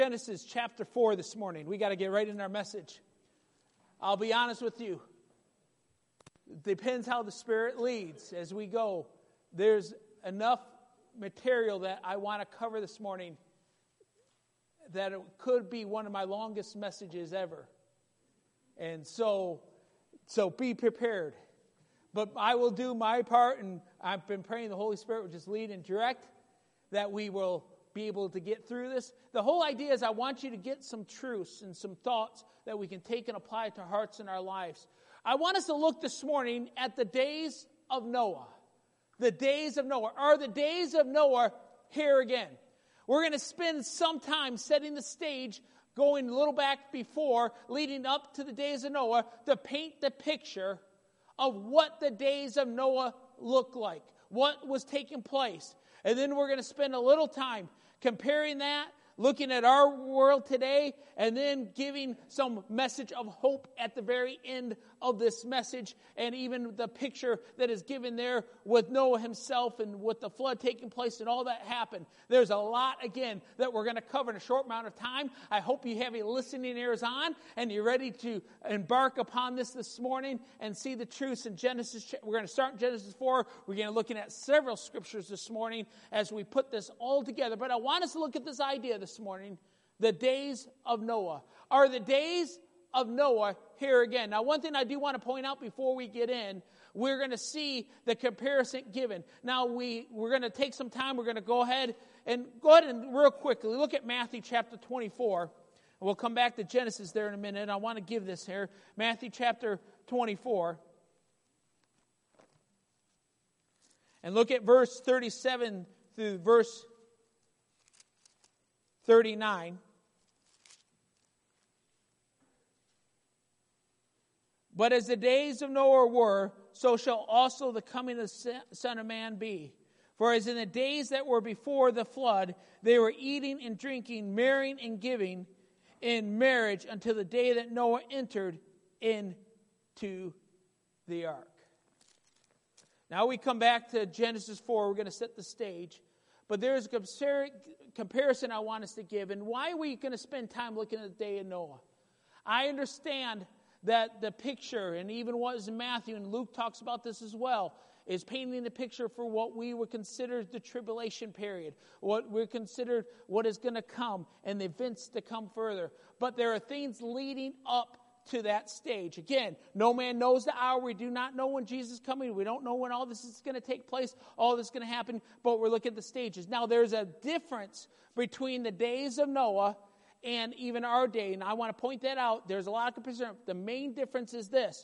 Genesis chapter 4 this morning. We got to get right in our message. I'll be honest with you. It depends how the Spirit leads as we go. There's enough material that I want to cover this morning that it could be one of my longest messages ever. And so be prepared. But I will do my part, and I've been praying the Holy Spirit will just lead and direct that we will be able to get through this. The whole idea is I want you to get some truths and some thoughts that we can take and apply to our hearts and our lives. I want us to look this morning at the days of Noah. The days of Noah. Are the days of Noah here again? We're going to spend some time setting the stage, going a little back before, leading up to the days of Noah, to paint the picture of what the days of Noah looked like, what was taking place. And then we're going to spend a little time comparing that, looking at our world today, and then giving some message of hope at the very end of this message, and even the picture that is given there with Noah himself and with the flood taking place and all that happened. There's a lot, again, that we're going to cover in a short amount of time. I hope you have your listening ears on and you're ready to embark upon this morning and see the truths in Genesis. We're going to start in Genesis 4. We're going to be looking at several scriptures this morning as we put this all together. But I want us to look at this idea this morning, the days of Noah. Are the days of Noah here again? Now, one thing I do want to point out before we get in, we're going to see the comparison given. Now, we're going to take some time. We're going to go ahead and real quickly look at Matthew chapter 24. We'll come back to Genesis there in a minute. I want to give this here. Matthew chapter 24. And look at verse 37 through verse 39. But as the days of Noah were, so shall also the coming of the Son of Man be. For as in the days that were before the flood, they were eating and drinking, marrying and giving in marriage until the day that Noah entered into the ark. Now we come back to Genesis 4. We're going to set the stage. But there's a comparison I want us to give. And why are we going to spend time looking at the day of Noah? I understand that the picture, and even what is in Matthew, and Luke talks about this as well, is painting the picture for what we would consider the tribulation period, what we consider what is going to come, and the events to come further. But there are things leading up to that stage. Again, no man knows the hour. We do not know when Jesus is coming. We don't know when all this is going to take place, all this is going to happen, but we're looking at the stages. Now, there's a difference between the days of Noah and even our day, and I want to point that out. There's a lot of comparison. The main difference is this.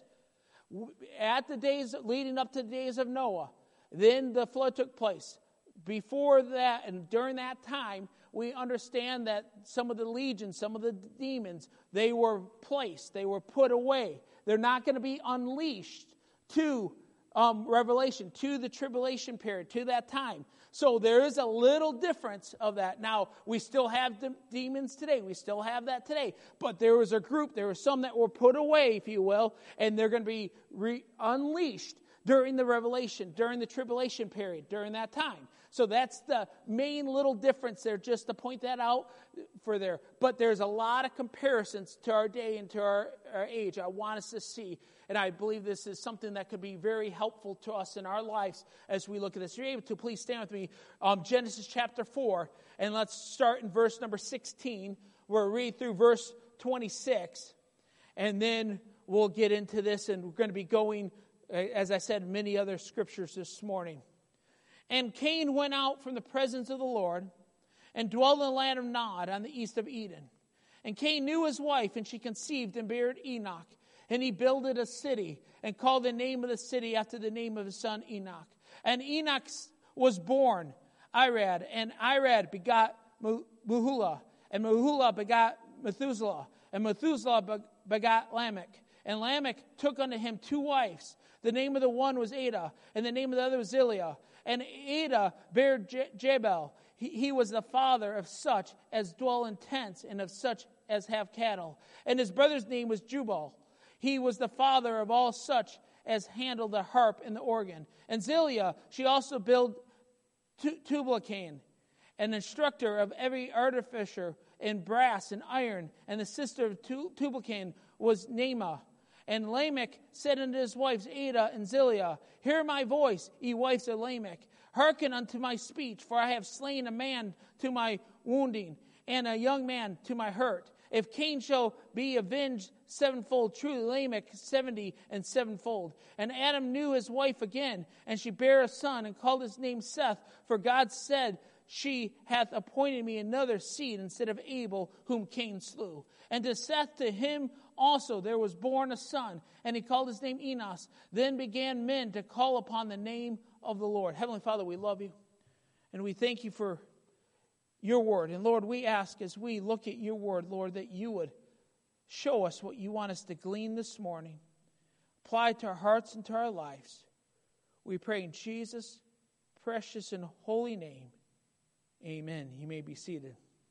At the days leading up to the days of Noah, then the flood took place. Before that and during that time, we understand that some of the legions, some of the demons, they were placed, they were put away. They're not going to be unleashed to Revelation, to the tribulation period, to that time. So there is a little difference of that. Now, we still have demons today. We still have that today. But there was a group, there were some that were put away, if you will, and they're going to be unleashed during the Revelation, during the tribulation period, during that time. So that's the main little difference there, just to point that out for there. But there's a lot of comparisons to our day and to our age I want us to see. And I believe this is something that could be very helpful to us in our lives as we look at this. If you're able to, please stand with me. Genesis chapter 4. And let's start in verse number 16. We'll read through verse 26. And then we'll get into this. And we're going to be going, as I said, many other scriptures this morning. And Cain went out from the presence of the Lord and dwelt in the land of Nod on the east of Eden. And Cain knew his wife, and she conceived and bare Enoch. And he builded a city and called the name of the city after the name of his son Enoch. And Enoch was born Irad, and Irad begot Mehulah, and Mehulah begot Methuselah, and Methuselah begot Lamech. And Lamech took unto him two wives. The name of the one was Ada, and the name of the other was Zillah. And Ada bare Jabal. He was the father of such as dwell in tents, and of such as have cattle. And his brother's name was Jubal. He was the father of all such as handle the harp and the organ. And Zillah, she also built Tubal-Cain, an instructor of every artificer and brass and iron. And the sister of Tubal-Cain was Naamah. And Lamech said unto his wives Adah and Zillah, Hear my voice, ye wives of Lamech. Hearken unto my speech, for I have slain a man to my wounding, and a young man to my hurt. If Cain shall be avenged sevenfold, truly Lamech 70 and sevenfold. And Adam knew his wife again, and she bare a son, and called his name Seth, for God said, She hath appointed me another seed instead of Abel, whom Cain slew. And to Seth, to him also there was born a son, and he called his name Enos. Then began men to call upon the name of the Lord. Heavenly Father, we love you, and we thank you for your word. And Lord, we ask as we look at your word, Lord, that you would show us what you want us to glean this morning, apply it to our hearts and to our lives. We pray in Jesus' precious and holy name. Amen. You may be seated.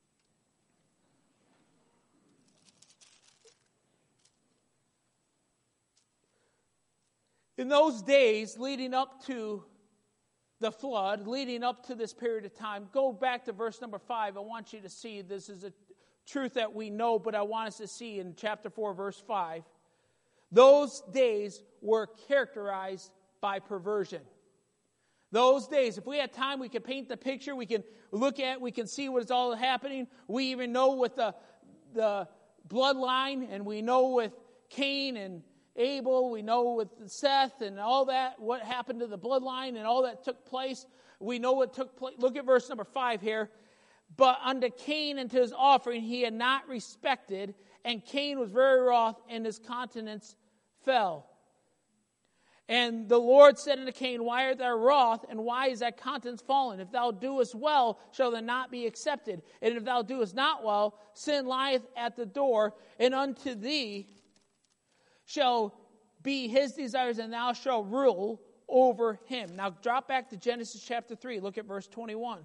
In those days leading up to the flood, leading up to this period of time, go back to verse number 5. I want you to see this is a truth that we know, but I want us to see in chapter 4, verse 5. Those days were characterized by perversion. Those days, if we had time, we could paint the picture. We can look at, we can see what is all happening. We even know with the bloodline, and we know with Cain and Abel, we know with Seth and all that, what happened to the bloodline and all that took place. We know what took place. Look at verse number 5 here. But unto Cain and to his offering he had not respected, and Cain was very wroth, and his countenance fell. And the Lord said unto Cain, Why art thou wroth, and why is thy countenance fallen? If thou doest well, shall thou not be accepted. And if thou doest not well, sin lieth at the door, and unto thee shall be his desires, and thou shalt rule over him. Now drop back to Genesis chapter 3. Look at verse 21.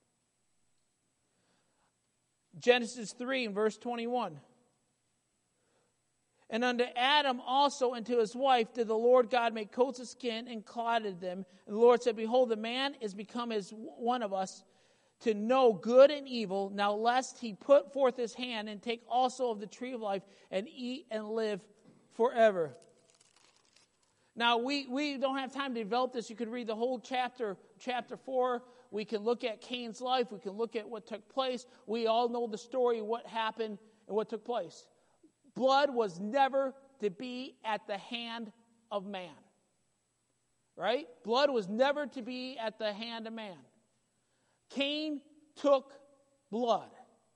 Genesis 3 and verse 21. And unto Adam also and to his wife did the Lord God make coats of skin and clothed them. And the Lord said, Behold, the man is become as one of us, to know good and evil. Now lest he put forth his hand and take also of the tree of life and eat and live forever. Now, we don't have time to develop this. You could read the whole chapter 4. We can look at Cain's life. We can look at what took place. We all know the story, what happened and what took place. Blood was never to be at the hand of man. Right? Blood was never to be at the hand of man. Cain took blood.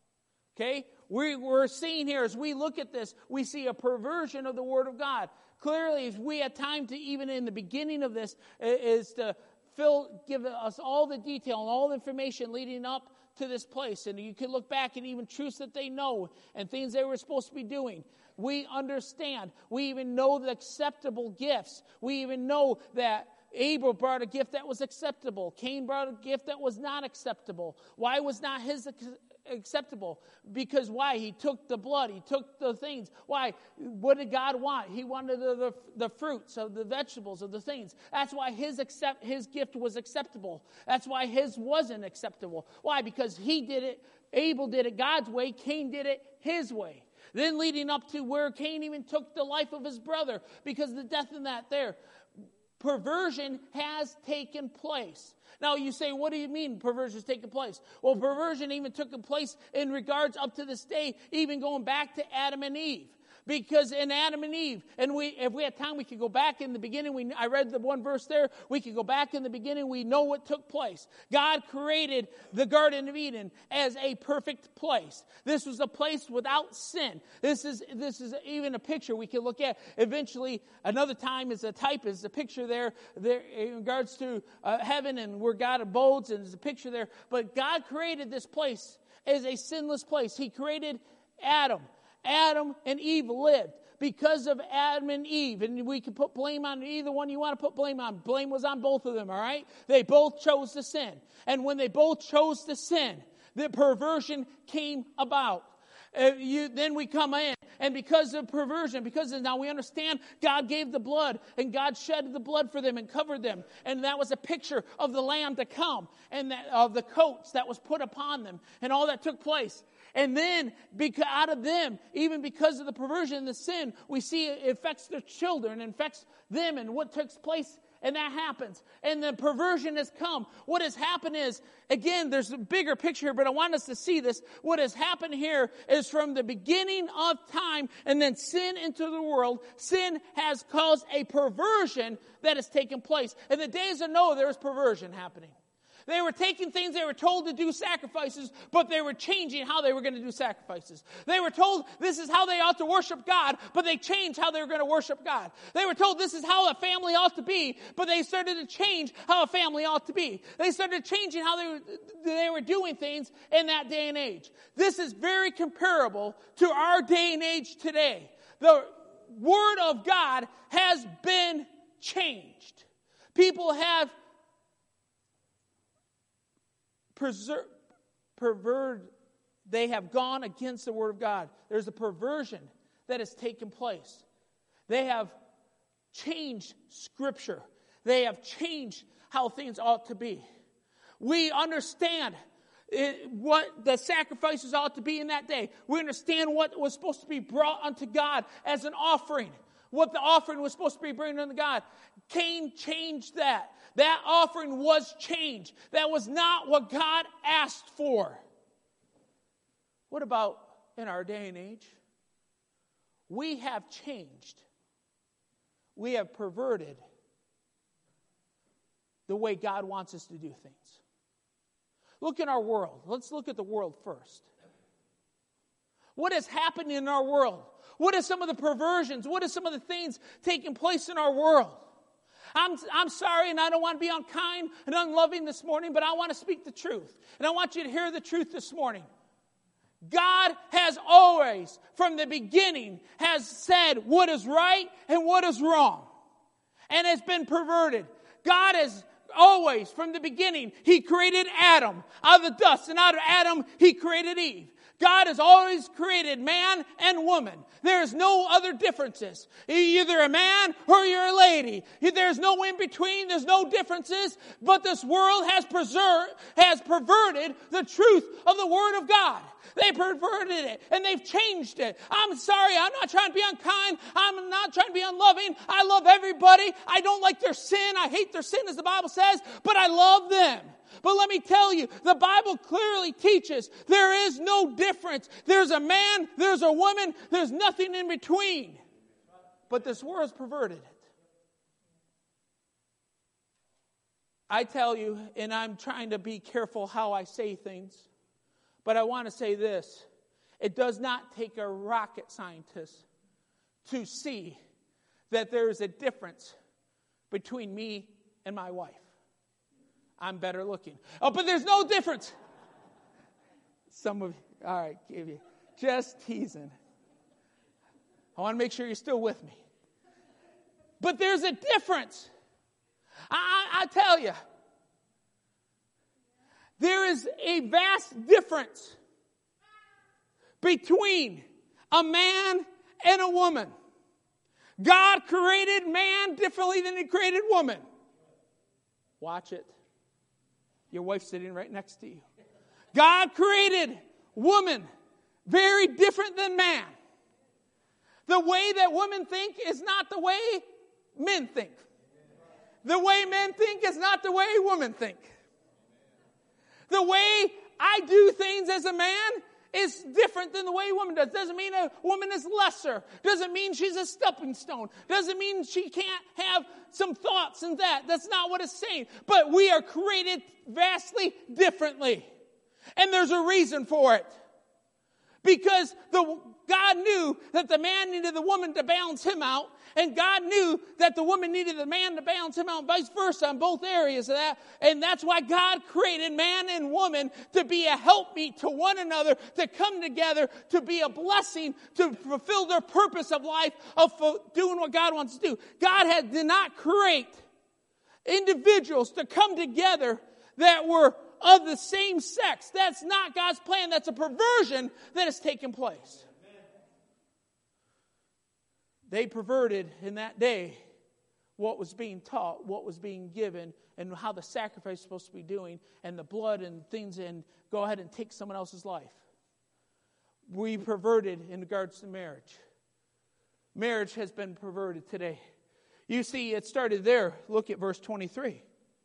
Okay? We're seeing here, as we look at this, we see a perversion of the Word of God. Clearly, if we had time to, even in the beginning of this, is to give us all the detail and all the information leading up to this place. And you can look back and even truths that they know and things they were supposed to be doing. We understand. We even know the acceptable gifts. We even know that Abel brought a gift that was acceptable. Cain brought a gift that was not acceptable. Why was not his acceptable? Because why? He took the blood. He took the things. Why? What did God want? He wanted the fruits of the vegetables of the things. That's why his gift was acceptable. That's why his wasn't acceptable. Why? Because he did it. Abel did it God's way. Cain did it his way. Then leading up to where Cain even took the life of his brother because of the death in that there. Perversion has taken place. Now you say, what do you mean perversion has taken place? Well, perversion even took place in regards up to this day, even going back to Adam and Eve. Because in Adam and Eve, and if we had time, we could go back in the beginning. I read the one verse there. We could go back in the beginning. We know what took place. God created the Garden of Eden as a perfect place. This was a place without sin. This is even a picture we can look at. Eventually, another time is a type, is a picture there in regards to heaven and where God abodes, and there's a picture there. But God created this place as a sinless place. He created Adam. Adam and Eve lived because of Adam and Eve. And we can put blame on either one you want to put blame on. Blame was on both of them, all right? They both chose to sin. And when they both chose to sin, the perversion came about. Then we come in, and because of perversion, now we understand God gave the blood, and God shed the blood for them and covered them. And that was a picture of the Lamb to come, and of the coats that was put upon them, and all that took place. And then, out of them, even because of the perversion and the sin, we see it affects their children, it affects them and what takes place, and that happens. And the perversion has come. What has happened is, again, there's a bigger picture here, but I want us to see this. What has happened here is from the beginning of time and then sin into the world, sin has caused a perversion that has taken place. In the days of Noah, there was perversion happening. They were taking things, they were told to do sacrifices, but they were changing how they were going to do sacrifices. They were told this is how they ought to worship God, but they changed how they were going to worship God. They were told this is how a family ought to be, but they started to change how a family ought to be. They started changing how they were doing things in that day and age. This is very comparable to our day and age today. The Word of God has been changed. People have they have gone against the Word of God. There's a perversion that has taken place. They have changed Scripture. They have changed how things ought to be. We understand what the sacrifices ought to be in that day. We understand what was supposed to be brought unto God as an offering. What the offering was supposed to be bringing unto God. Cain changed that. That offering was changed. That was not what God asked for. What about in our day and age? We have changed. We have perverted the way God wants us to do things. Look in our world. Let's look at the world first. What has happened in our world? What are some of the perversions? What are some of the things taking place in our world? I'm sorry, and I don't want to be unkind and unloving this morning, but I want to speak the truth. And I want you to hear the truth this morning. God has always, from the beginning, has said what is right and what is wrong. And it's been perverted. God has always, from the beginning, He created Adam out of the dust, and out of Adam, He created Eve. God has always created man and woman. There's no other differences. You're either a man or you're a lady. There's no in between. There's no differences. But this world has perverted the truth of the Word of God. They perverted it and they've changed it. I'm sorry. I'm not trying to be unkind. I'm not trying to be unloving. I love everybody. I don't like their sin. I hate their sin, as the Bible says, but I love them. But let me tell you, the Bible clearly teaches there is no difference. There's a man, there's a woman, there's nothing in between. But this world's perverted it. I tell you, and I'm trying to be careful how I say things, but I want to say this. It does not take a rocket scientist to see that there is a difference between me and my wife. I'm better looking. Oh, but there's no difference. Some of you, all right, give you. Just teasing. I want to make sure you're still with me. But there's a difference. I tell you, there is a vast difference between a man and a woman. God created man differently than He created woman. Watch it. Your wife's sitting right next to you. God created woman very different than man. The way that women think is not the way men think. The way men think is not the way women think. The way I do things as a man is different than the way a woman does. Doesn't mean a woman is lesser. Doesn't mean she's a stepping stone. Doesn't mean she can't have some thoughts and that. That's not what it's saying. But we are created vastly differently. And there's a reason for it. Because God knew that the man needed the woman to balance him out, and God knew that the woman needed the man to balance him out, and vice versa on both areas of that. And that's why God created man and woman to be a helpmeet to one another, to come together, to be a blessing, to fulfill their purpose of life, of doing what God wants to do. God did not create individuals to come together that were of the same sex. That's not God's plan. That's a perversion that has taken place. They perverted in that day what was being taught, what was being given, and how the sacrifice was supposed to be doing, and the blood and things, and go ahead and take someone else's life. we perverted in regards to marriage. Marriage has been perverted today. You see, it started there. Look at verse 23.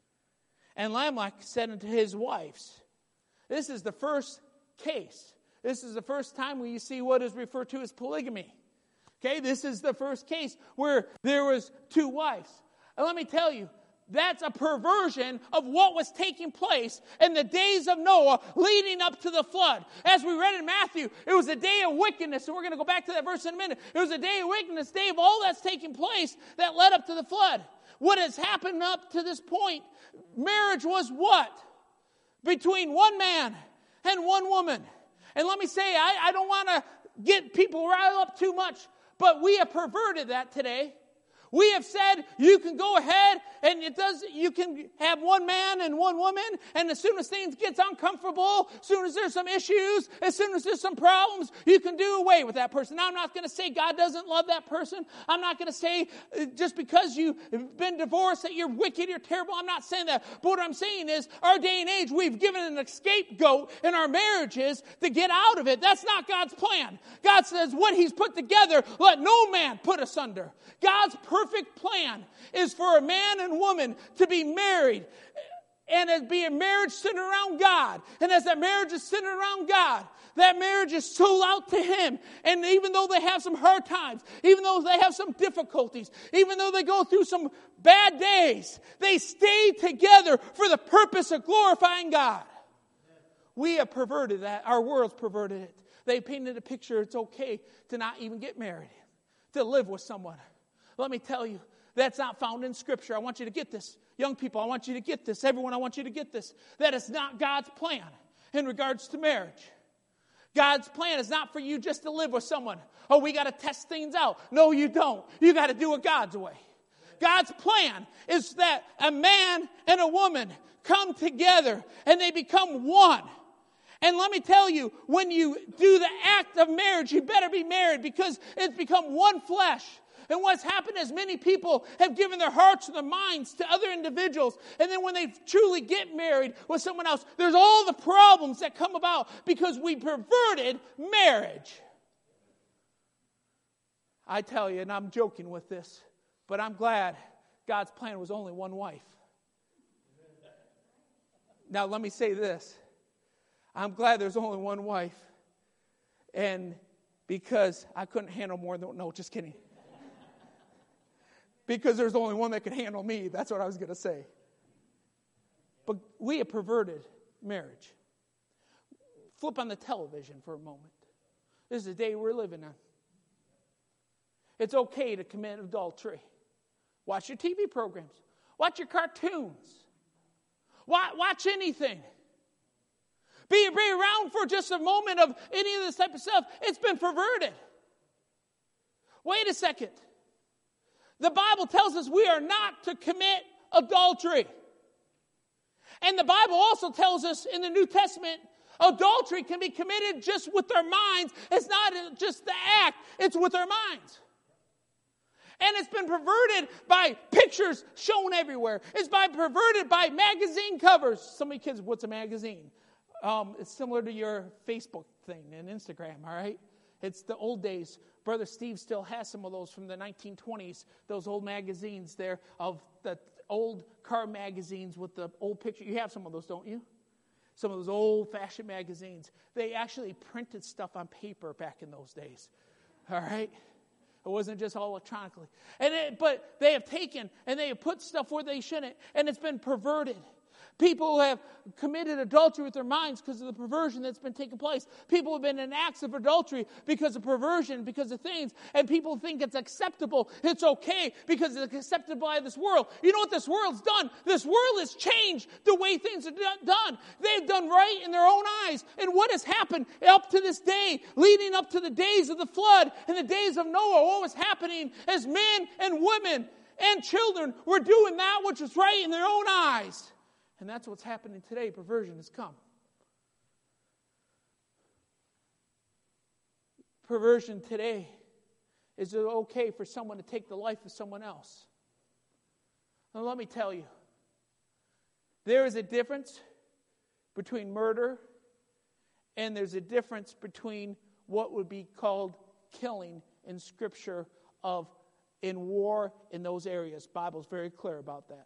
And Lamech said unto his wives. This is the first case. This is the first time where you see what is referred to as polygamy. Okay, this is the first case where there was two wives. And let me tell you, that's a perversion of what was taking place in the days of Noah leading up to the flood. As we read in Matthew, it was a day of wickedness, and we're going to go back to that verse in a minute. It was a day of wickedness, day of all that's taking place that led up to the flood. What has happened up to this point? Marriage was what? Between one man and one woman. And let me say, I don't want to get people riled up too much, but we have perverted that today. We have said you can go ahead and you can have one man and one woman, and as soon as things gets uncomfortable, as soon as there's some issues, as soon as there's some problems, you can do away with that person. Now, I'm not going to say God doesn't love that person. I'm not going to say just because you've been divorced that you're wicked, you're terrible. I'm not saying that. But what I'm saying is, our day and age, we've given an scapegoat in our marriages to get out of it. That's not God's plan. God says what He's put together, let no man put asunder. God's perfect plan is for a man and woman to be married and it be a marriage centered around God. And as that marriage is centered around God, that marriage is sold out to Him. And even though they have some hard times, even though they have some difficulties, even though they go through some bad days, they stay together for the purpose of glorifying God. We have perverted that. Our world's perverted it. They painted a picture it's okay to not even get married, to live with someone. Let me tell you, that's not found in Scripture. I want you to get this. Young people, I want you to get this. Everyone, I want you to get this. That is not God's plan in regards to marriage. God's plan is not for you just to live with someone. Oh, we got to test things out. No, you don't. You got to do it God's way. God's plan is that a man and a woman come together and they become one. And let me tell you, when you do the act of marriage, you better be married because it's become one flesh. And what's happened is many people have given their hearts and their minds to other individuals. And then when they truly get married with someone else, there's all the problems that come about because we perverted marriage. I tell you, and I'm joking with this, but I'm glad God's plan was only one wife. Now let me say this. I'm glad there's only one wife. And because I couldn't handle more than, no, just kidding. Because there's only one that could handle me. That's what I was going to say. But we have perverted marriage. Flip on the television for a moment. This is the day we're living in. It's okay to commit adultery. Watch your TV programs. Watch your cartoons. Watch anything. Be around for just a moment of any of this type of stuff. It's been perverted. Wait a second. The Bible tells us we are not to commit adultery. And the Bible also tells us in the New Testament, adultery can be committed just with our minds. It's not just the act, it's with our minds. And it's been perverted by pictures shown everywhere. It's been perverted by magazine covers. Some of you kids, what's a magazine? It's similar to your Facebook thing and Instagram, all right? It's the old days. Brother Steve still has some of those from the 1920s, those old magazines there of the old car magazines with the old picture. You have some of those, don't you? Some of those old-fashioned magazines. They actually printed stuff on paper back in those days, all right? It wasn't just all electronically. But they have taken and they have put stuff where they shouldn't, and it's been perverted. People have committed adultery with their minds because of the perversion that's been taking place. People have been in acts of adultery because of perversion, because of things. And people think it's acceptable. It's okay because it's accepted by this world. You know what this world's done? This world has changed the way things are done. They've done right in their own eyes. And what has happened up to this day, leading up to the days of the flood and the days of Noah, what was happening is men and women and children were doing that which was right in their own eyes. And that's what's happening today. Perversion has come. Perversion today is it okay for someone to take the life of someone else? Now let me tell you, there is a difference between murder and there's a difference between what would be called killing in Scripture in war in those areas. The Bible's very clear about that.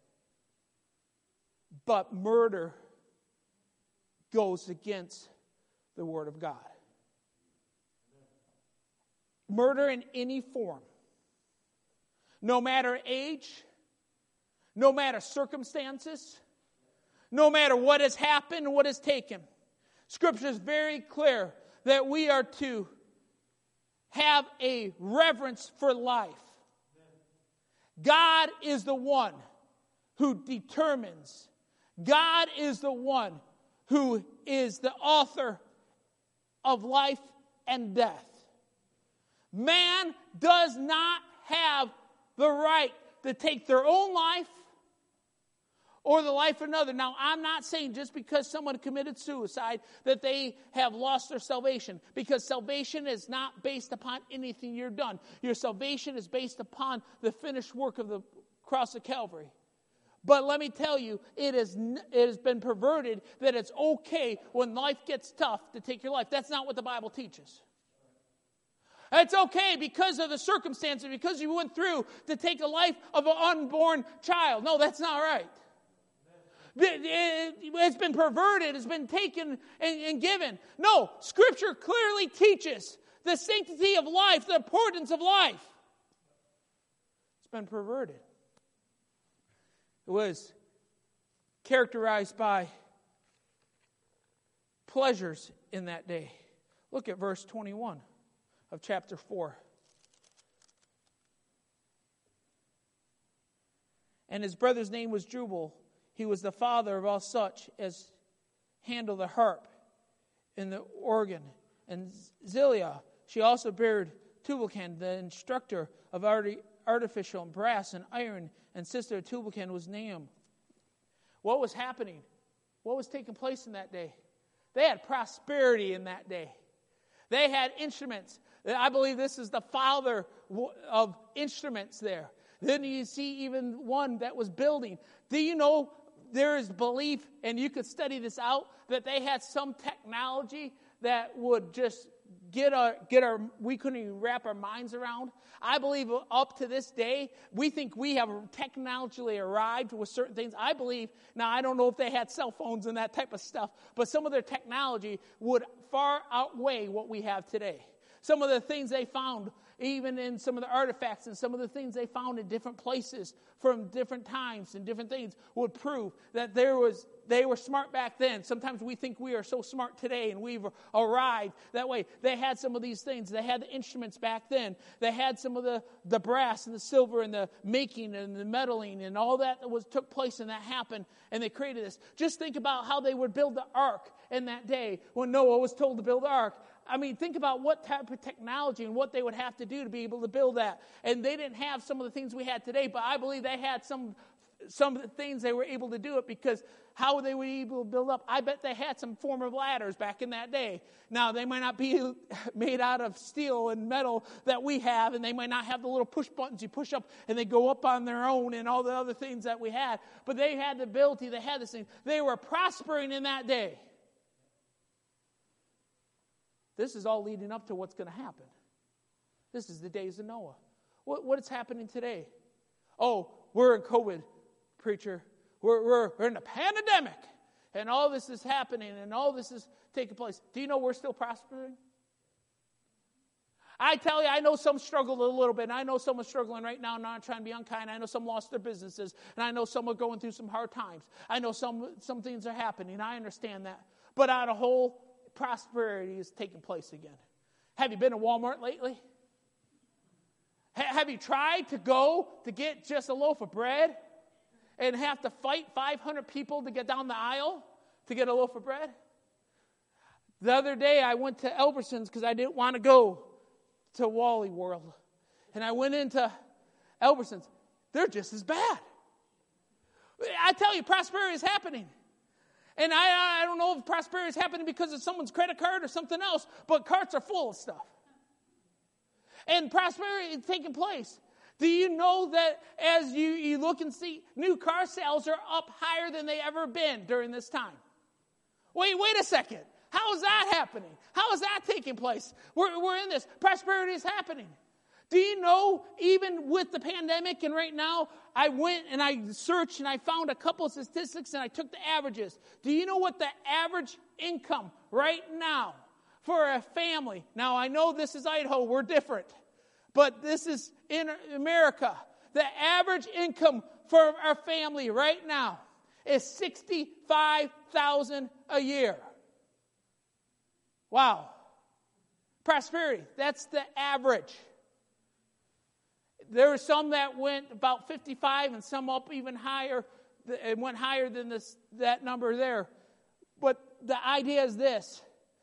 But murder goes against the Word of God. Murder in any form, no matter age, no matter circumstances, no matter what has happened, what has taken. Scripture is very clear that we are to have a reverence for life. God is the one who determines. God is the one who is the author of life and death. Man does not have the right to take their own life or the life of another. Now, I'm not saying just because someone committed suicide that they have lost their salvation, because salvation is not based upon anything you've done. Your salvation is based upon the finished work of the cross of Calvary. But let me tell you, it has been perverted that it's okay when life gets tough to take your life. That's not what the Bible teaches. It's okay because of the circumstances, because you went through, to take the life of an unborn child. No, that's not right. It's been perverted, it's been taken and given. No, Scripture clearly teaches the sanctity of life, the importance of life. It's been perverted. It was characterized by pleasures in that day. Look at verse 21 of chapter 4. And his brother's name was Jubal. He was the father of all such as handle the harp and the organ. And Zillah, she also bare Tubal-Cain, the instructor of artificial and brass and iron, and sister of Tubal-Cain was Naam. What was happening? What was taking place in that day? They had prosperity in that day. They had instruments. I believe this is the father of instruments there. Then you see even one that was building. Do you know there is belief, and you could study this out, that they had some technology that would just we couldn't even wrap our minds around? I believe up to this day, we think we have technologically arrived with certain things. I believe, now I don't know if they had cell phones and that type of stuff, but some of their technology would far outweigh what we have today. Some of the things they found, even in some of the artifacts and some of the things they found in different places from different times and different things, would prove that they were smart back then. Sometimes we think we are so smart today and we've arrived that way. They had some of these things. They had the instruments back then. They had some of the brass and the silver and the making and the metalling and all that took place and that happened, and they created this. Just think about how they would build the ark in that day when Noah was told to build the ark. I mean, think about what type of technology and what they would have to do to be able to build that. And they didn't have some of the things we had today, but I believe they had some of the things they were able to do it, because how they were able to build up, I bet they had some form of ladders back in that day. Now, they might not be made out of steel and metal that we have, and they might not have the little push buttons you push up and they go up on their own and all the other things that we had. But they had the ability, they had this thing. They were prospering in that day. This is all leading up to what's going to happen. This is the days of Noah. What is happening today? Oh, we're in COVID, preacher. We're in a pandemic, and all this is happening, and all this is taking place. Do you know we're still prospering? I tell you, I know some struggled a little bit, and I know some are struggling right now, not trying to be unkind. I know some lost their businesses, and I know some are going through some hard times. I know some things are happening. I understand that. But on a whole, prosperity is taking place again. Have you been to Walmart lately? Have you tried to go to get just a loaf of bread and have to fight 500 people to get down the aisle to get a loaf of bread? The other day I went to Albertsons because I didn't want to go to Wally World. And I went into Albertsons. They're just as bad. I tell you, prosperity is happening. And I don't know if prosperity is happening because of someone's credit card or something else, but carts are full of stuff. And prosperity is taking place. Do you know that as you look and see, new car sales are up higher than they ever been during this time? Wait a second. How is that happening? How is that taking place? We're in this. Prosperity is happening. Do you know, even with the pandemic and right now, I went and I searched and I found a couple of statistics and I took the averages. Do you know what the average income right now for a family? Now, I know this is Idaho. We're different. But this is in America. The average income for our family right now is $65,000 a year. Wow. Prosperity, that's the average. There were some that went about 55 and some up even higher. It went higher than that number there. But the idea is this.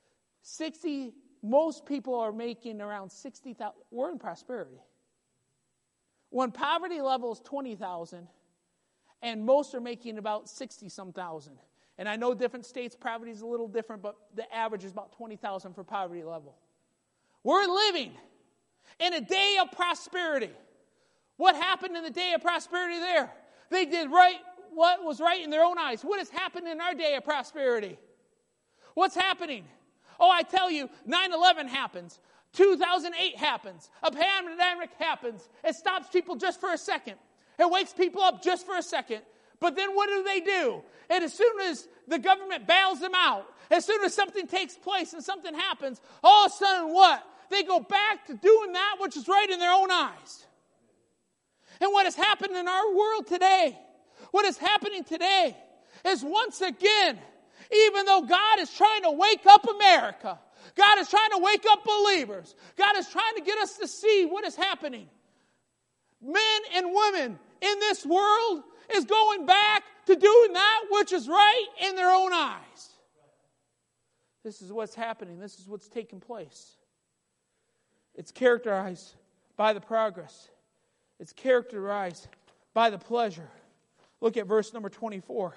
Most people are making around 60,000. We're in prosperity. When poverty level is 20,000, and most are making about 60-some thousand. And I know different states, poverty is a little different, but the average is about 20,000 for poverty level. We're living in a day of prosperity. What happened in the day of prosperity there? They did right what was right in their own eyes. What has happened in our day of prosperity? What's happening? Oh, I tell you, 9/11 happens. 2008 happens. A pandemic happens. It stops people just for a second. It wakes people up just for a second. But then what do? And as soon as the government bails them out, as soon as something takes place and something happens, all of a sudden what? They go back to doing that which is right in their own eyes. And what has happened in our world today, what is happening today, is once again, even though God is trying to wake up America, God is trying to wake up believers, God is trying to get us to see what is happening. Men and women in this world is going back to doing that which is right in their own eyes. This is what's happening. This is what's taking place. It's characterized by the progress. It's characterized by the pleasure. Look at verse number 24.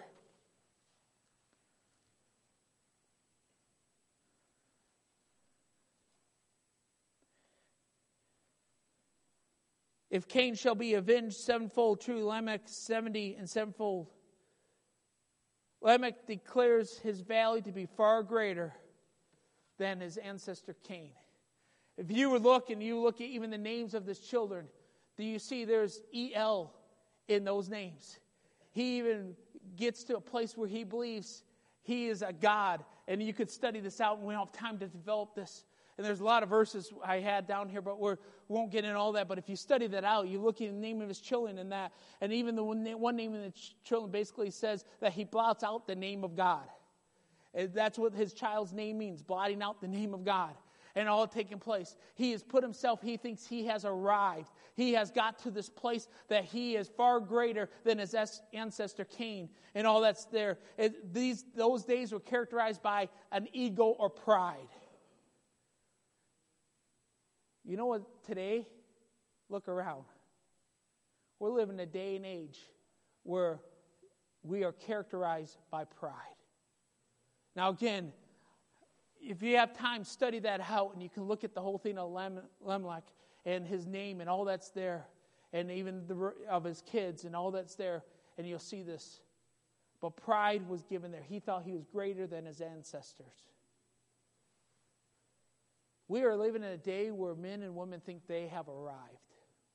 If Cain shall be avenged sevenfold, truly Lamech 70 and sevenfold. Lamech declares his value to be far greater than his ancestor Cain. If you would look and you look at even the names of his children, do you see there's E-L in those names? He even gets to a place where he believes he is a God. And you could study this out, and we don't have time to develop this. And there's a lot of verses I had down here, but we won't get into all that. But if you study that out, you look at the name of his children and that. And even the one name of the children basically says that he blots out the name of God. And that's what his child's name means, blotting out the name of God. And all taking place. He has put himself, he thinks he has arrived. He has got to this place that he is far greater than his ancestor Cain. And all that's there. Those days were characterized by an ego or pride. You know what, today, look around. We're living in a day and age where we are characterized by pride. Now again, if you have time, study that out, and you can look at the whole thing of Lamech and his name and all that's there, and even of his kids and all that's there, and you'll see this. But pride was given there. He thought he was greater than his ancestors. We are living in a day where men and women think they have arrived.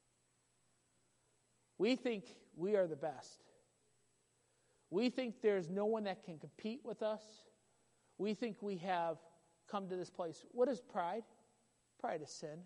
We think we are the best. We think there's no one that can compete with us. We think we have come to this place. What is pride? Pride is sin.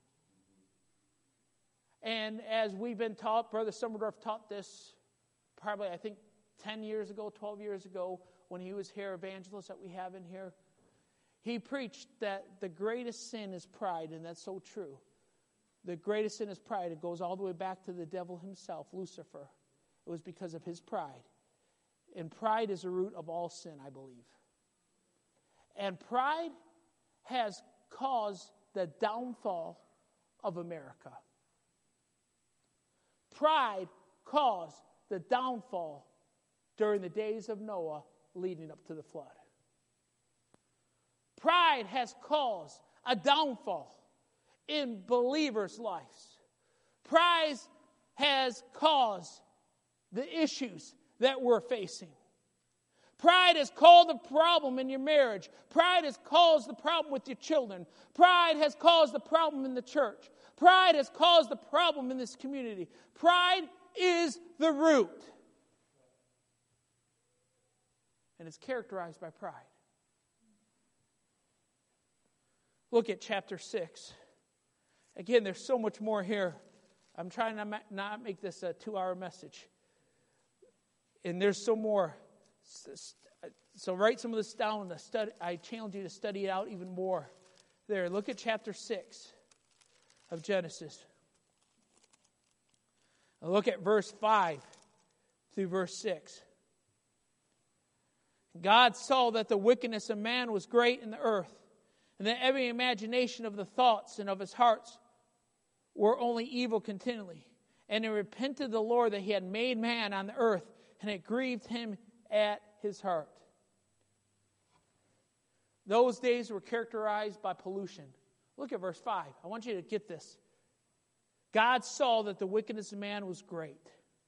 And as we've been taught, Brother Summerdorf taught this probably, I think, 10 years ago, 12 years ago, when he was here, evangelist that we have in here. He preached that the greatest sin is pride, and that's so true. The greatest sin is pride. It goes all the way back to the devil himself, Lucifer. It was because of his pride. And pride is the root of all sin, I believe. And pride has caused the downfall of America. Pride caused the downfall during the days of Noah leading up to the flood. Pride has caused a downfall in believers' lives. Pride has caused the issues that we're facing. Pride has caused the problem in your marriage. Pride has caused the problem with your children. Pride has caused the problem in the church. Pride has caused the problem in this community. Pride is the root. And it's characterized by pride. Look at chapter 6. Again, there's so much more here. I'm trying to not make this a 2-hour message. And there's so more. So write some of this down. I challenge you to study it out even more. There, look at chapter 6 of Genesis. And look at verse 5 through verse 6. God saw that the wickedness of man was great in the earth, and that every imagination of the thoughts and of his hearts were only evil continually. And he repented the Lord that he had made man on the earth, and it grieved him at his heart. Those days were characterized by pollution. Look at verse 5. I want you to get this. God saw that the wickedness of man was great.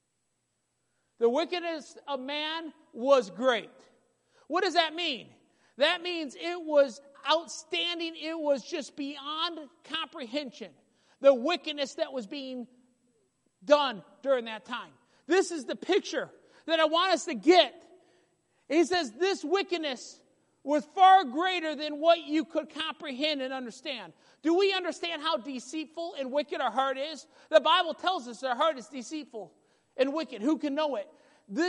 The wickedness of man was great. What does that mean? That means it was outstanding. It was just beyond comprehension. The wickedness that was being done during that time. This is the picture that I want us to get. He says this wickedness was far greater than what you could comprehend and understand. Do we understand how deceitful and wicked our heart is? The Bible tells us our heart is deceitful and wicked. Who can know it?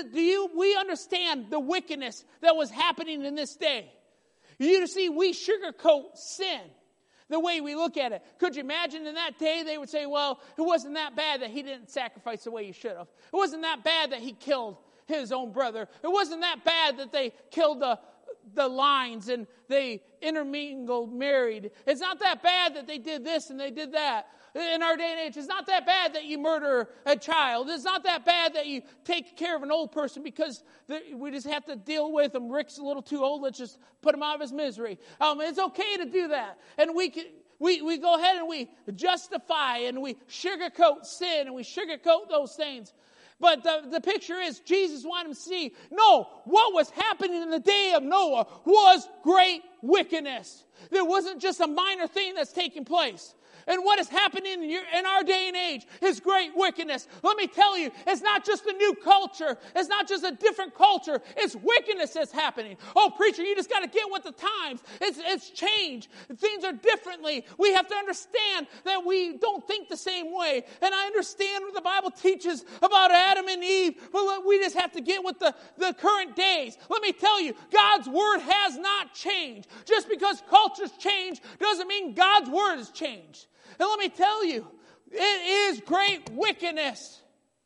We understand the wickedness that was happening in this day? You see, we sugarcoat sin the way we look at it. Could you imagine in that day they would say, well, it wasn't that bad that he didn't sacrifice the way he should have. It wasn't that bad that he killed his own brother. It wasn't that bad that they killed the lines and they intermingled, married. It's not that bad that they did this and they did that. In our day and age, it's not that bad that you murder a child. It's not that bad that you take care of an old person because we just have to deal with him. Rick's a little too old. Let's just put him out of his misery. It's okay to do that. And we go ahead and we justify and we sugarcoat sin and we sugarcoat those things. But the picture is Jesus wanted them to see, no, what was happening in the day of Noah was great wickedness. There wasn't just a minor thing that's taking place. And what is happening in our day and age is great wickedness. Let me tell you, it's not just a new culture. It's not just a different culture. It's wickedness that's happening. Oh, preacher, you just got to get with the times. It's changed. Things are differently. We have to understand that we don't think the same way. And I understand what the Bible teaches about Adam and Eve, but we just have to get with the current days. Let me tell you, God's word has not changed. Just because cultures change doesn't mean God's word has changed. And let me tell you, it is great wickedness.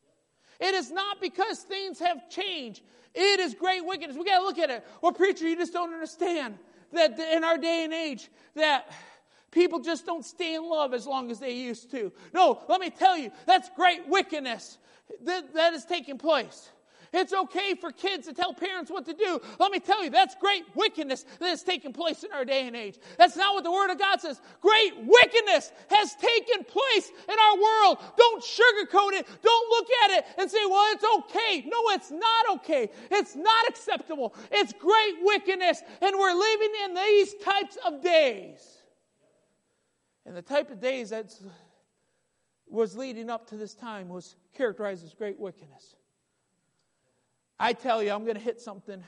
It is not because things have changed. It is great wickedness. We got to look at it. Well, preacher, you just don't understand that in our day and age that people just don't stay in love as long as they used to. No, let me tell you, that's great wickedness that is taking place. It's okay for kids to tell parents what to do. Let me tell you, that's great wickedness that is taking place in our day and age. That's not what the Word of God says. Great wickedness has taken place in our world. Don't sugarcoat it. Don't look at it and say, well, it's okay. No, it's not okay. It's not acceptable. It's great wickedness, and we're living in these types of days. And the type of days that was leading up to this time was characterized as great wickedness. I tell you, I'm going to hit something.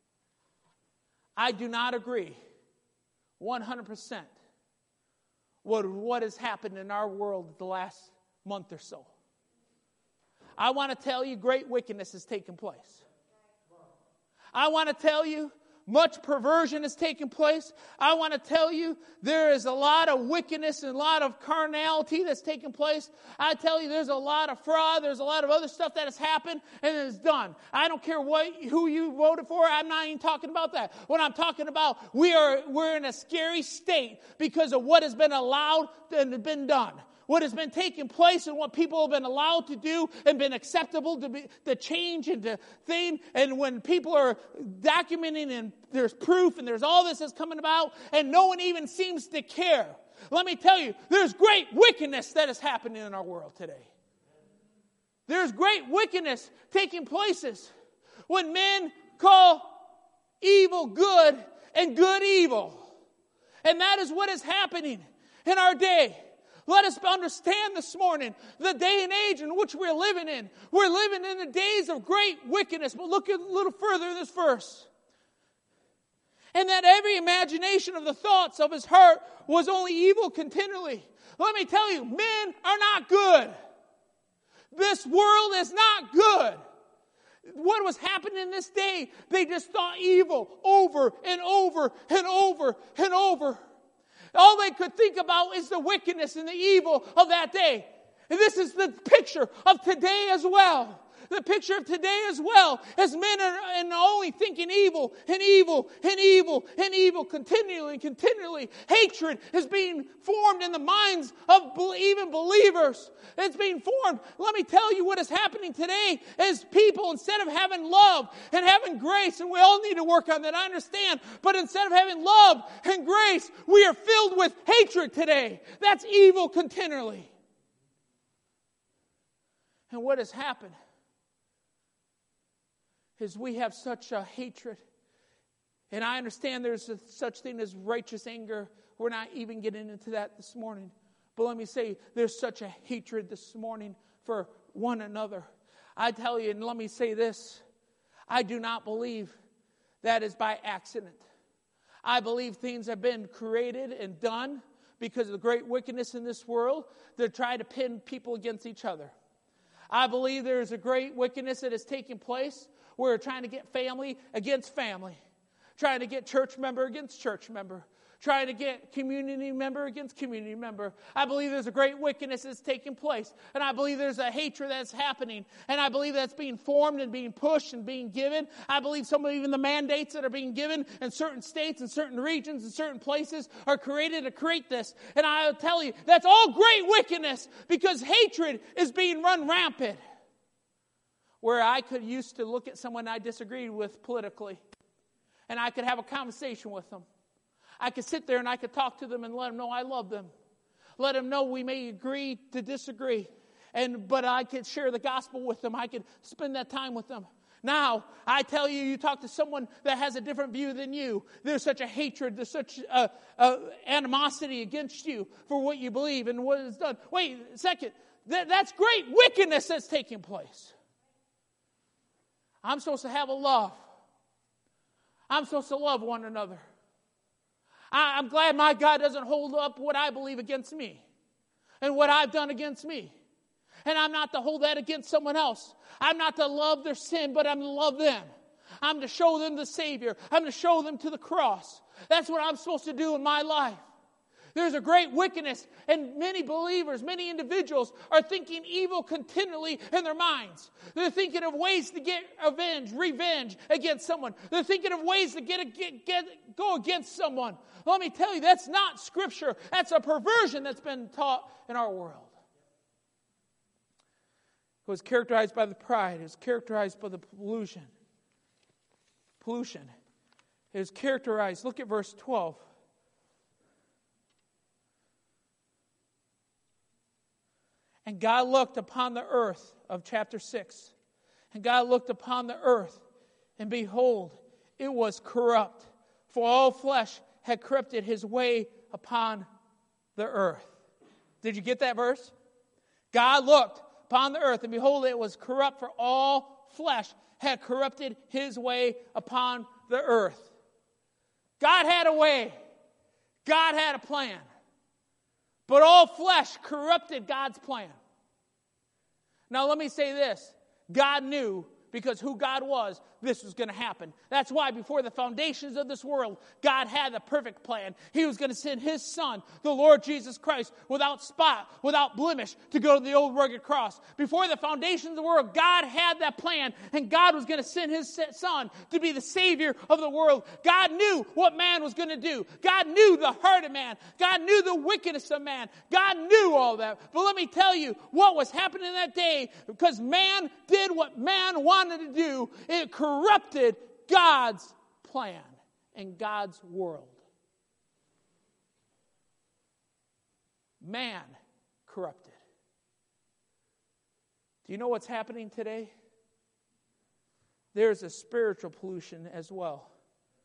I do not agree 100% with what has happened in our world the last month or so. I want to tell you great wickedness has taken place. I want to tell you much perversion has taken place. I want to tell you there is a lot of wickedness and a lot of carnality that's taken place. I tell you there's a lot of fraud. There's a lot of other stuff that has happened and is done. I don't care who you voted for. I'm not even talking about that. What I'm talking about, we're in a scary state because of what has been allowed and been done. What has been taking place and what people have been allowed to do and been acceptable to change and to thing. And when people are documenting and there's proof and there's all this that's coming about and no one even seems to care. Let me tell you, there's great wickedness that is happening in our world today. There's great wickedness taking places when men call evil good, and good evil. And that is what is happening in our day. Let us understand this morning the day and age in which we're living in. We're living in the days of great wickedness. But look a little further in this verse. And that every imagination of the thoughts of his heart was only evil continually. Let me tell you, men are not good. This world is not good. What was happening in this day, they just thought evil over and over and over and over. All they could think about is the wickedness and the evil of that day. And this is the picture of today as well. The picture of today as well, as men are only thinking evil and evil and evil and evil continually and continually. Hatred is being formed in the minds of even believers. It's being formed. Let me tell you what is happening today is people, instead of having love and having grace, and we all need to work on that, I understand, but instead of having love and grace, we are filled with hatred today. That's evil continually. And what has happened is we have such a hatred. And I understand there's such thing as righteous anger. We're not even getting into that this morning. But let me say, there's such a hatred this morning for one another. I tell you, and let me say this, I do not believe that is by accident. I believe things have been created and done because of the great wickedness in this world to try to pin people against each other. I believe there is a great wickedness that is taking place. We're trying to get family against family. Trying to get church member against church member. Trying to get community member against community member. I believe there's a great wickedness that's taking place. And I believe there's a hatred that's happening. And I believe that's being formed and being pushed and being given. I believe some of even the mandates that are being given in certain states and certain regions and certain places are created to create this. And I'll tell you, that's all great wickedness because hatred is being run rampant. Where I could used to look at someone I disagreed with politically, and I could have a conversation with them. I could sit there and I could talk to them and let them know I love them. Let them know we may agree to disagree, but I could share the gospel with them. I could spend that time with them. Now, I tell you, you talk to someone that has a different view than you. There's such a hatred, there's such animosity against you for what you believe and what is done. Wait a second, that's great wickedness that's taking place. I'm supposed to have a love. I'm supposed to love one another. I'm glad my God doesn't hold up what I believe against me and what I've done against me. And I'm not to hold that against someone else. I'm not to love their sin, but I'm to love them. I'm to show them the Savior. I'm to show them to the cross. That's what I'm supposed to do in my life. There's a great wickedness, and many believers, many individuals are thinking evil continually in their minds. They're thinking of ways to get revenge against someone. They're thinking of ways to go against someone. Let me tell you, that's not Scripture. That's a perversion that's been taught in our world. It was characterized by the pride. It was characterized by the pollution. It was characterized, look at verse 12. And God looked upon the earth of chapter 6. And God looked upon the earth, and behold, it was corrupt. For all flesh had corrupted his way upon the earth. Did you get that verse? God looked upon the earth, and behold, it was corrupt, for all flesh had corrupted his way upon the earth. God had a way. God had a plan. But all flesh corrupted God's plan. Now let me say this. God knew, because who God was, this was going to happen. That's why before the foundations of this world, God had the perfect plan. He was going to send His Son, the Lord Jesus Christ, without spot, without blemish, to go to the old rugged cross. Before the foundations of the world, God had that plan, and God was going to send His Son to be the Savior of the world. God knew what man was going to do. God knew the heart of man. God knew the wickedness of man. God knew all that. But let me tell you what was happening that day, because man did what man wanted to do. It corrupted God's plan and God's world. Man corrupted. Do you know what's happening today? There's a spiritual pollution as well.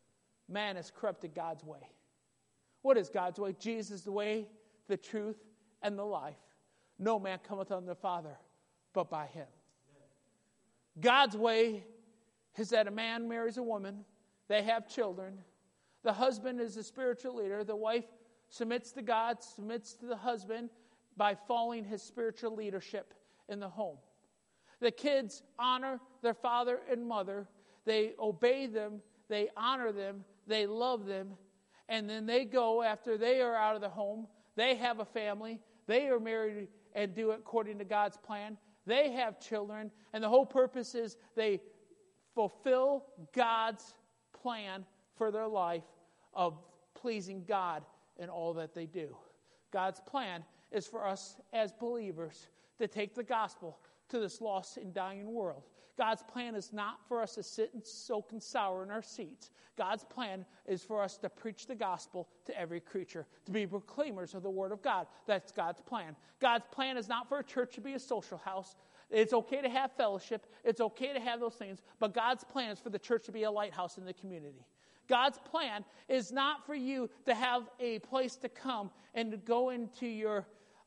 man has corrupted God's way. What is God's way? Jesus is the way, the truth, and the life. No man cometh unto the Father but by him. God's way is that a man marries a woman. They have children. The husband is the spiritual leader. The wife submits to God, submits to the husband by following his spiritual leadership in the home. The kids honor their father and mother. They obey them. They honor them. They love them. And then they go after they are out of the home. They have a family. They are married and do it according to God's plan. They have children. And the whole purpose is they fulfill God's plan for their life of pleasing God in all that they do. God's plan is for us as believers to take the gospel to this lost and dying world. God's plan is not for us to sit and soak and sour in our seats. God's plan is for us to preach the gospel to every creature, to be proclaimers of the word of God. That's God's plan. God's plan is not for a church to be a social house. It's okay to have fellowship. It's okay to have those things. But God's plan is for the church to be a lighthouse in the community. God's plan is not for you to have a place to come and to go into your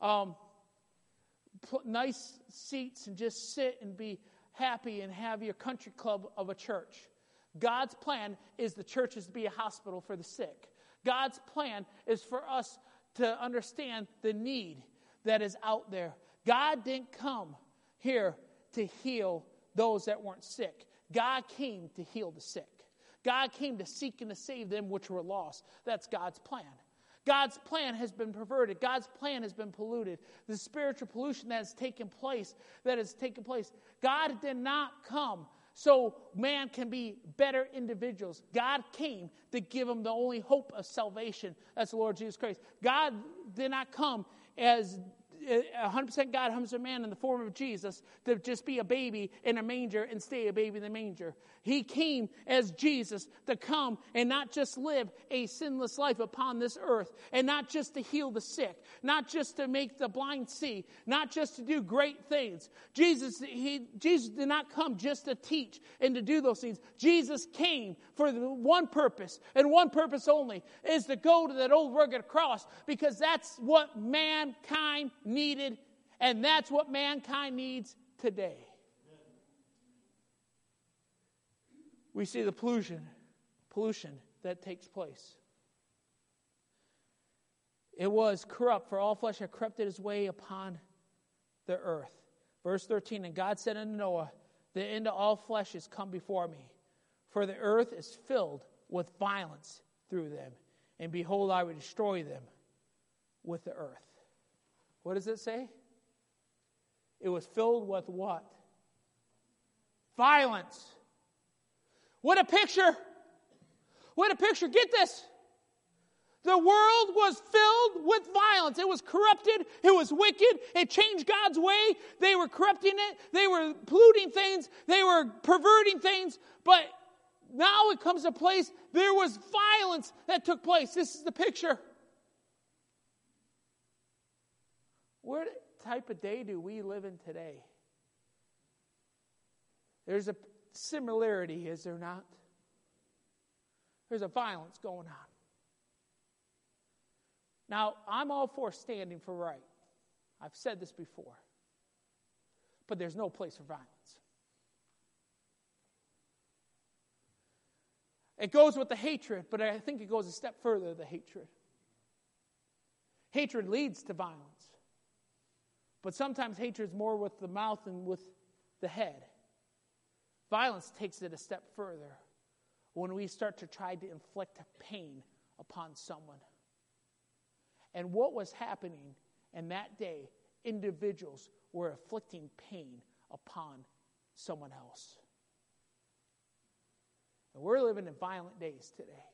nice seats and just sit and be happy and have your country club of a church. God's plan is the church is to be a hospital for the sick. God's plan is for us to understand the need that is out there. God didn't come here to heal those that weren't sick. God came to heal the sick. God came to seek and to save them which were lost. That's God's plan. God's plan has been perverted. God's plan has been polluted. The spiritual pollution that has taken place, God did not come so man can be better individuals. God came to give them the only hope of salvation. That's the Lord Jesus Christ. God did not come as 100% God, 100% man in the form of Jesus to just be a baby in a manger and stay a baby in the manger. He came as Jesus to come and not just live a sinless life upon this earth, and not just to heal the sick, not just to make the blind see, not just to do great things. Jesus did not come just to teach and to do those things. Jesus came for the one purpose, and one purpose only, is to go to that old rugged cross, because that's what mankind needed, and that's what mankind needs today. We see the pollution that takes place. It was corrupt, for all flesh had corrupted his way upon the earth. Verse 13, and God said unto Noah, the end of all flesh is come before me, for the earth is filled with violence through them, and behold, I will destroy them with the earth. What does it say? It was filled with what? Violence. What a picture. What a picture. Get this. The world was filled with violence. It was corrupted. It was wicked. It changed God's way. They were corrupting it. They were polluting things. They were perverting things. But now it comes to a place, there was violence that took place. This is the picture. What type of day do we live in today? There's a similarity, is there not? There's a violence going on. Now, I'm all for standing for right. I've said this before. But there's no place for violence. It goes with the hatred, but I think it goes a step further, the hatred. Hatred leads to violence. But sometimes hatred is more with the mouth than with the head. Violence takes it a step further when we start to try to inflict pain upon someone. And what was happening in that day, individuals were inflicting pain upon someone else. And we're living in violent days today.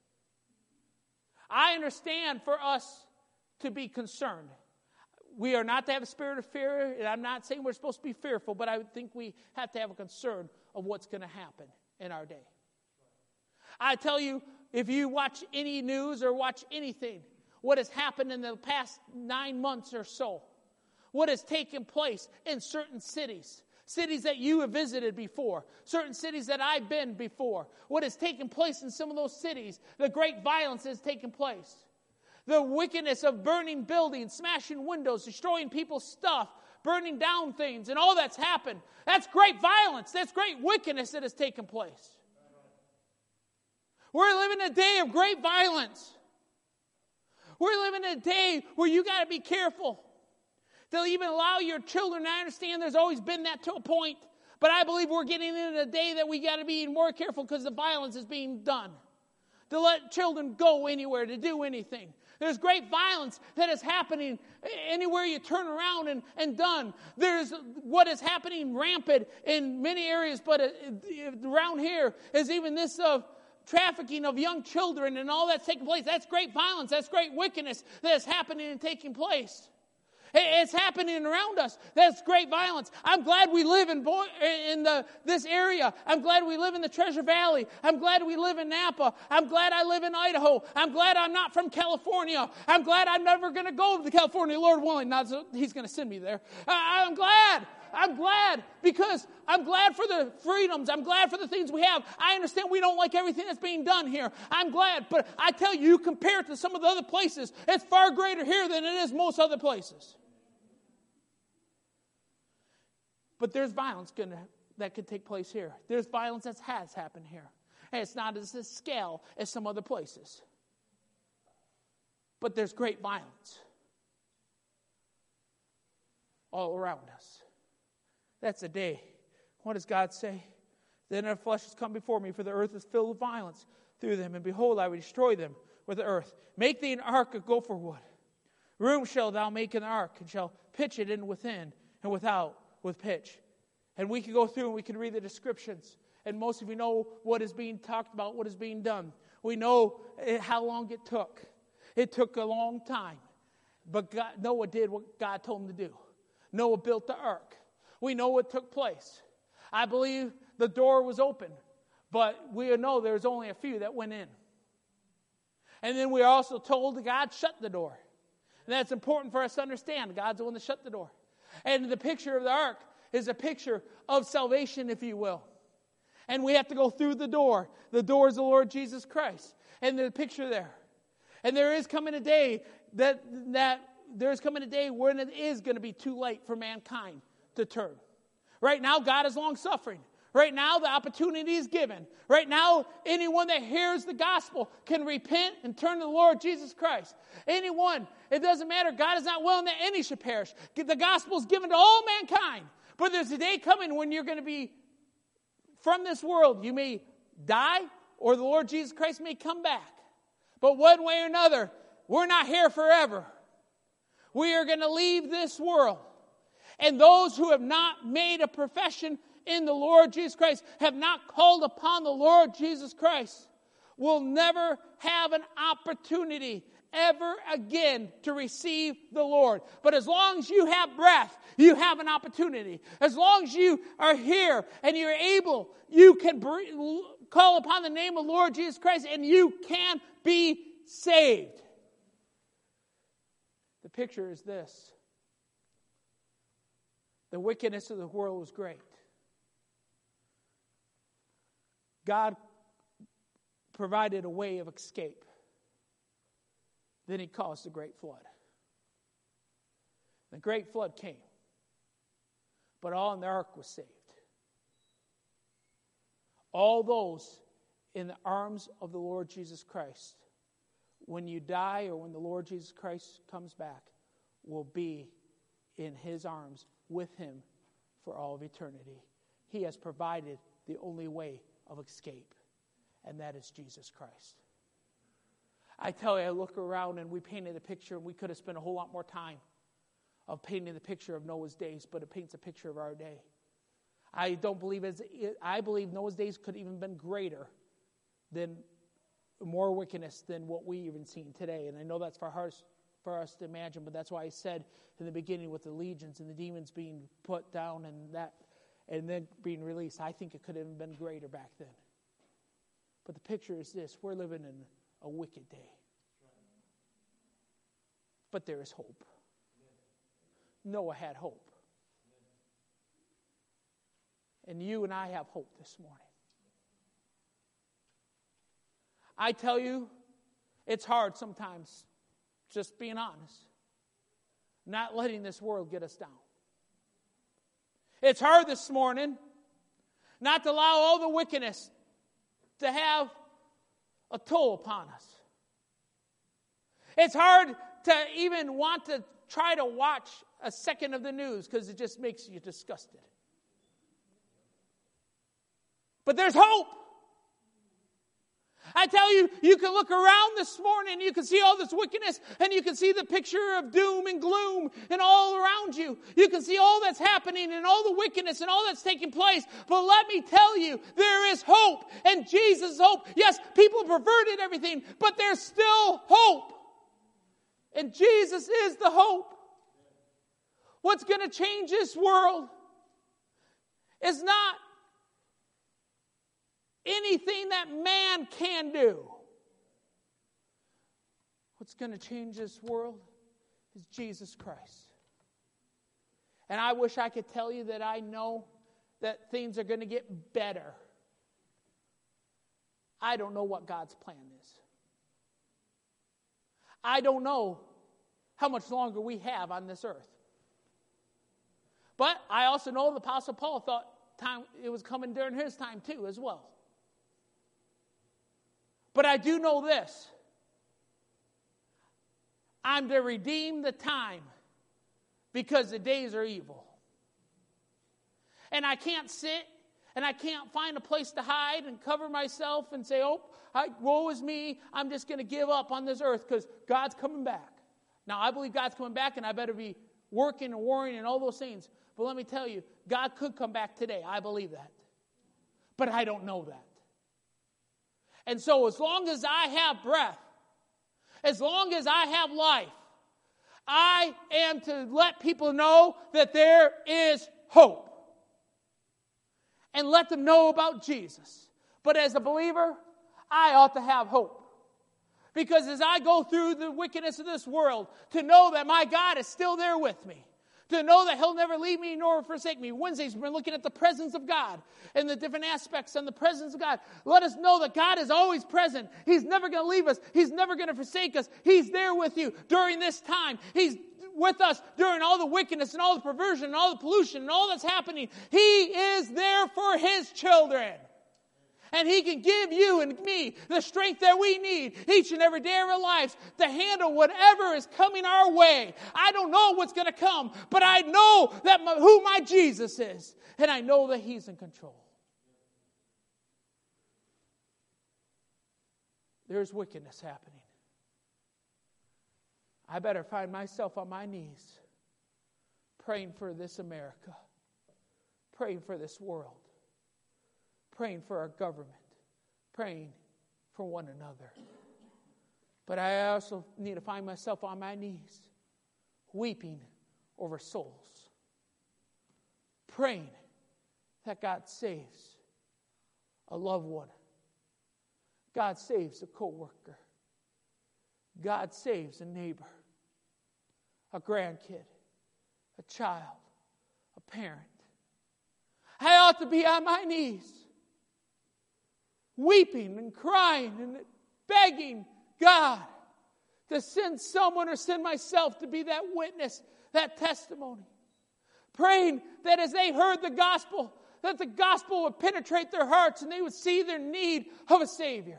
I understand for us to be concerned. We are not to have a spirit of fear, and I'm not saying we're supposed to be fearful, but I think we have to have a concern of what's going to happen in our day. I tell you, if you watch any news or watch anything, what has happened in the past 9 months or so, what has taken place in certain cities, Cities that you have visited before. Certain cities that I've been before. What has taken place in some of those cities. The great violence that has taken place. The wickedness of burning buildings, smashing windows, destroying people's stuff, burning down things, and all that's happened. That's great violence. That's great wickedness that has taken place. We're living a day of great violence. We're living a day where you got to be careful. To even allow your children, I understand there's always been that to a point, but I believe we're getting into a day that we got to be more careful because the violence is being done. To let children go anywhere, to do anything. There's great violence that is happening anywhere you turn around and done. There's what is happening rampant in many areas, but around here is even this of trafficking of young children and all that's taking place. That's great violence. That's great wickedness that is happening and taking place. It's happening around us. That's great violence. I'm glad we live in this area. I'm glad we live in the Treasure Valley. I'm glad we live in Napa. I'm glad I live in Idaho. I'm glad I'm not from California. I'm glad I'm never going to go to California, Lord willing. Not so He's going to send me there. I'm glad. I'm glad because I'm glad for the freedoms. I'm glad for the things we have. I understand we don't like everything that's being done here. I'm glad. But I tell you, you compare it to some of the other places, it's far greater here than it is most other places. But there's violence that could take place here. There's violence that has happened here. And it's not as a scale as some other places. But there's great violence all around us. That's a day. What does God say? Then their flesh has come before me, for the earth is filled with violence through them. And behold, I will destroy them with the earth. Make thee an ark of gopher wood. Room shalt thou make in the ark, and shall pitch it in within and without with pitch. And we can go through and we can read the descriptions. And most of you know what is being talked about, what is being done. We know how long it took. It took a long time. But Noah did what God told him to do. Noah built the ark. We know what took place. I believe the door was open. But we know there's only a few that went in. And then we're also told that God shut the door. And that's important for us to understand. God's the one that shut the door. And the picture of the ark is a picture of salvation, if you will. And we have to go through the door. The door is the Lord Jesus Christ. And the picture there. And there is coming a day when it is going to be too late for mankind to turn. Right now, God is long-suffering. Right now, the opportunity is given. Right now, anyone that hears the gospel can repent and turn to the Lord Jesus Christ. Anyone, it doesn't matter. God is not willing that any should perish. The gospel is given to all mankind. But there's a day coming when you're going to be from this world. You may die, or the Lord Jesus Christ may come back. But one way or another, we're not here forever. We are going to leave this world. And those who have not made a profession in the Lord Jesus Christ, have not called upon the Lord Jesus Christ, will never have an opportunity ever again to receive the Lord. But as long as you have breath, you have an opportunity. As long as you are here and you're able, you can call upon the name of the Lord Jesus Christ and you can be saved. The picture is this. The wickedness of the world was great. God provided a way of escape. Then He caused the great flood. The great flood came. But all in the ark was saved. All those in the arms of the Lord Jesus Christ, when you die or when the Lord Jesus Christ comes back, will be in His arms with Him for all of eternity. He has provided the only way of escape, and that is Jesus Christ. I tell you, I look around and we painted a picture, and we could have spent a whole lot more time of painting the picture of Noah's days, but it paints a picture of our day. I believe Noah's days could even been greater than more wickedness than what we even seen today. And I know that's for us to imagine, but that's why I said in the beginning with the legions and the demons being put down and then being released, I think it could have been greater back then. But the picture is this: we're living in a wicked day. But there is hope. Noah had hope. And you and I have hope this morning. I tell you, it's hard sometimes, just being honest, not letting this world get us down. It's hard this morning not to allow all the wickedness to have a toll upon us. It's hard to even want to try to watch a second of the news because it just makes you disgusted. But there's hope. I tell you, you can look around this morning, you can see all this wickedness, and you can see the picture of doom and gloom and all around you. You can see all that's happening and all the wickedness and all that's taking place. But let me tell you, there is hope, and Jesus is hope. Yes, people perverted everything, but there's still hope. And Jesus is the hope. What's going to change this world is not anything that man can do. What's going to change this world is Jesus Christ. And I wish I could tell you that I know that things are going to get better. I don't know what God's plan is. I don't know how much longer we have on this earth. But I also know the Apostle Paul thought it was coming during his time too as well. But I do know this. I'm to redeem the time because the days are evil. And I can't sit and I can't find a place to hide and cover myself and say, woe is me, I'm just going to give up on this earth because God's coming back. Now, I believe God's coming back and I better be working and warring and all those things. But let me tell you, God could come back today. I believe that. But I don't know that. And so as long as I have breath, as long as I have life, I am to let people know that there is hope. And let them know about Jesus. But as a believer, I ought to have hope. Because as I go through the wickedness of this world, to know that my God is still there with me. To know that He'll never leave me nor forsake me. Wednesdays, we're looking at the presence of God and the different aspects and the presence of God. Let us know that God is always present. He's never going to leave us. He's never going to forsake us. He's there with you during this time. He's with us during all the wickedness and all the perversion and all the pollution and all that's happening. He is there for His children. And He can give you and me the strength that we need each and every day of our lives to handle whatever is coming our way. I don't know what's going to come, but I know that who my Jesus is. And I know that He's in control. There's wickedness happening. I better find myself on my knees praying for this America, praying for this world. Praying for our government, praying for one another. But I also need to find myself on my knees, weeping over souls, praying that God saves a loved one, God saves a co-worker, God saves a neighbor, a grandkid, a child, a parent. I ought to be on my knees, weeping and crying and begging God to send someone or send myself to be that witness, that testimony. Praying that as they heard the gospel, that the gospel would penetrate their hearts and they would see their need of a Savior.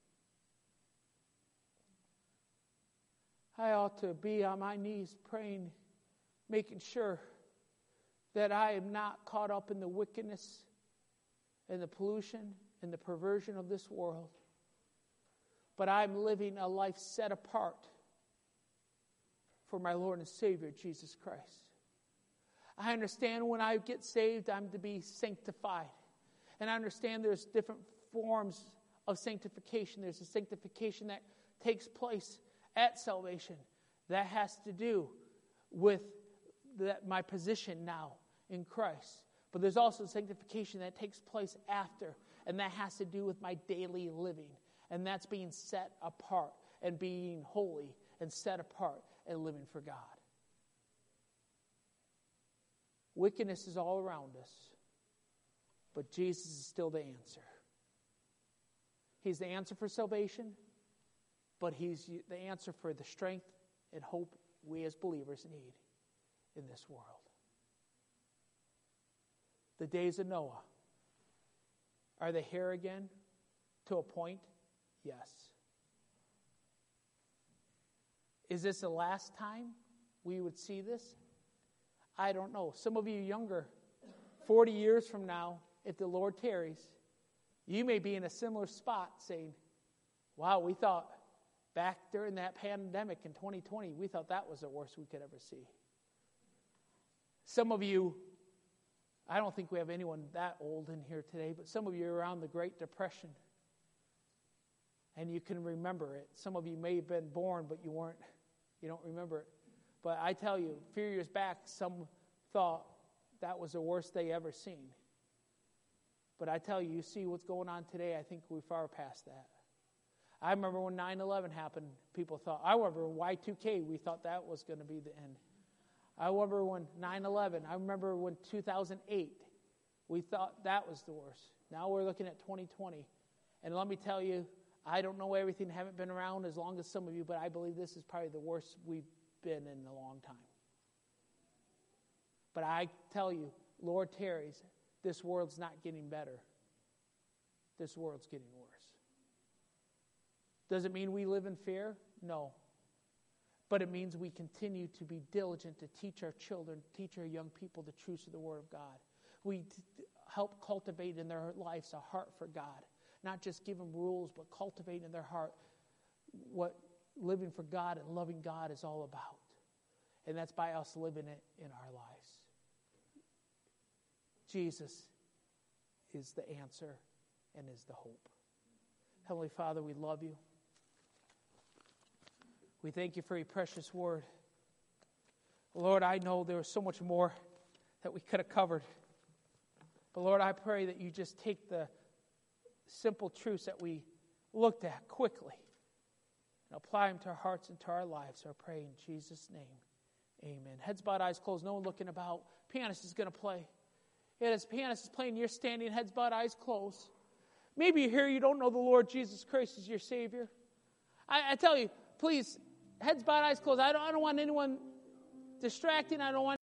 I ought to be on my knees praying, making sure that I am not caught up in the wickedness and the pollution and the perversion of this world. But I'm living a life set apart for my Lord and Savior, Jesus Christ. I understand when I get saved, I'm to be sanctified. And I understand there's different forms of sanctification. There's a sanctification that takes place at salvation. That has to do with my position now in Christ. But there's also sanctification that takes place after. And that has to do with my daily living. And that's being set apart and being holy and set apart and living for God. Wickedness is all around us. But Jesus is still the answer. He's the answer for salvation, but He's the answer for the strength and hope we as believers need in this world. The days of Noah, are they here again? To a point, yes. Is this the last time we would see this? I don't know. Some of you younger, 40 years from now, if the Lord tarries, you may be in a similar spot saying, wow, we thought back during that pandemic in 2020, we thought that was the worst we could ever see. Some of you, I don't think we have anyone that old in here today, but some of you are around the Great Depression. And you can remember it. Some of you may have been born, but you don't remember it. But I tell you, a few years back, some thought that was the worst they ever seen. But I tell you, you see what's going on today, I think we're far past that. I remember when 9/11 happened, people thought, I remember Y2K, we thought that was going to be the end. I remember when 9/11, I remember when 2008, we thought that was the worst. Now we're looking at 2020. And let me tell you, I don't know everything, haven't been around as long as some of you, but I believe this is probably the worst we've been in a long time. But I tell you, Lord tarries, this world's not getting better. This world's getting worse. Does it mean we live in fear? No. But it means we continue to be diligent to teach our children, teach our young people the truths of the Word of God. We help cultivate in their lives a heart for God. Not just give them rules, but cultivate in their heart what living for God and loving God is all about. And that's by us living it in our lives. Jesus is the answer and is the hope. Heavenly Father, we love you. We thank you for your precious word. Lord, I know there was so much more that we could have covered. But Lord, I pray that you just take the simple truths that we looked at quickly and apply them to our hearts and to our lives. So I pray in Jesus' name, amen. Heads bowed, eyes closed, no one looking about. Pianist is going to play. And as the pianist is playing, you're standing, heads bowed, eyes closed. Maybe you're here, you don't know the Lord Jesus Christ as your Savior. I tell you, please, heads bowed, eyes closed. I don't want anyone distracting. I don't want